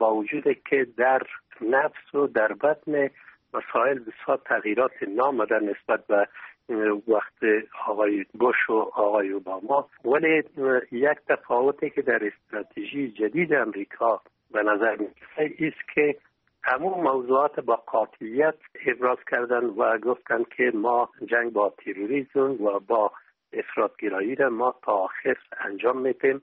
با وجود که در نفس و در بطن مسائل بسیار تغییرات نامدن نسبت به وقت آقای بوش و آقای اوباما، ولی یک تفاوتی که در استراتژی جدید امریکا به نظر می‌رسه است که همون موضوعات با قاطعیت ابراز کردن و گفتن که ما جنگ با تروریسم و با افراط‌گرایی را ما تا آخر انجام میدیم،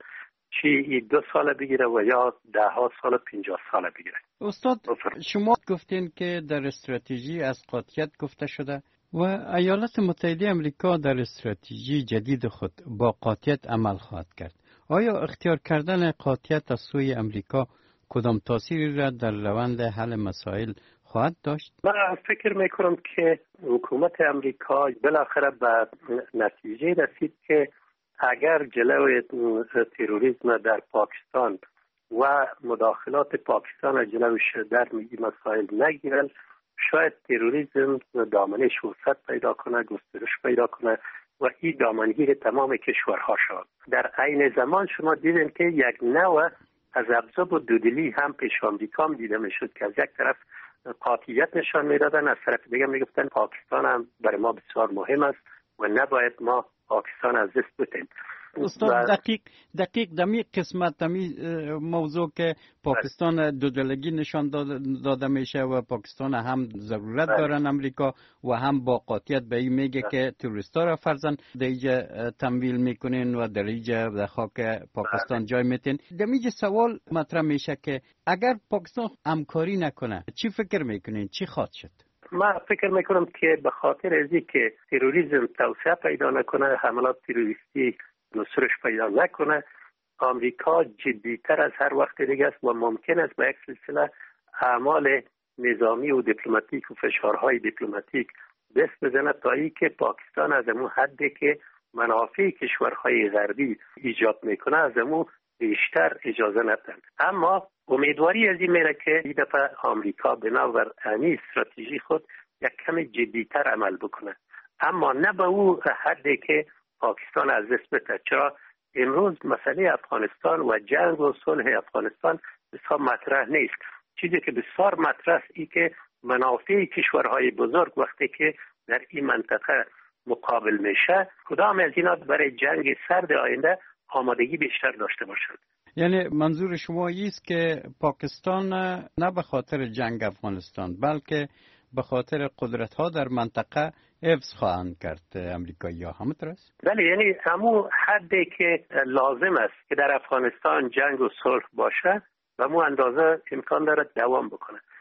چی 2 سال بگیره و یا 10 سال 50 سال بگیره. استاد شما گفتین که در استراتژی از قاطعیت گفته شده و ایالات متحده آمریکا در استراتژی جدید خود با قاطعیت عمل خواهد کرد. آیا اختیار کردن قاطعیت از سوی آمریکا کدام تأثیری را در روند حل مسائل خواهد داشت؟ من فکر میکنم که حکومت آمریکا بالاخره به نتیجه رسید که اگر جلوی تروریسم در پاکستان و مداخلات پاکستان جلوش در این مسائل نگیرن، شاید تروریسم دامنش وسعت پیدا کنه، گسترش پیدا کنه و این دامنگیر تمام کشورها شد. در عین زمان شما دیدین که یک نوع از ابزاب و دودلی هم پیش آمریکا هم دیده میشد که از یک طرف قاطعیت نشان میدادن، از طرف دیگه میگفتن پاکستان هم برای ما بسیار مهم است و نباید ما پاکستان از دست بدیم. استاد دقیق دمی قسمت دمی موضوع که پاکستان دودلگی نشان داده میشه و پاکستان هم ضرورت دارن امریکا و هم با قاطعیت به این میگه که تروریستا را فرضاً در اینجا تمویل میکنین و در اینجا در خاک پاکستان جای میتین. دمیج سوال مطرح میشه که اگر پاکستان همکاری نکنه چی فکر میکنین چی خواهد شد؟ من فکر میکنم که به خاطر ازی که تروریسم توسعه پیدا نکنه، حملات تروریستی گسترش پیدا نکنه، آمریکا جدیتر از هر وقت دیگه است و ممکن است به یک سلسله اعمال نظامی و دیپلماتیک و فشارهای دیپلماتیک دست بزنه تا ای که پاکستان از اون حدی که منافع کشورهای غربی ایجاد میکنه از اون بیشتر اجازه ندن. اما امیدواری از این میره که این دفعه آمریکا بنابر امی استراتژی خود یک کم جدیتر عمل بکنه، اما نه به او حدی که پاکستان از دست بده. چرا امروز مسئله افغانستان و جنگ و صلح افغانستان بسیار مطرح نیست. چیزی که بسیار مطرح است ای که منافع کشورهای بزرگ وقتی که در این منطقه مقابل میشه، کدام از اینا برای جنگ سرد آینده آمادگی بیشتر داشته باشند. یعنی منظور شما است که پاکستان نه به خاطر جنگ افغانستان بلکه به خاطر قدرت ها در منطقه حفظ خواهند کرد امریکایی ها، همینطور است؟ بله، یعنی همون حدی که لازم است که در افغانستان جنگ و صلح باشه و مو اندازه امکان داره دوام بکنه.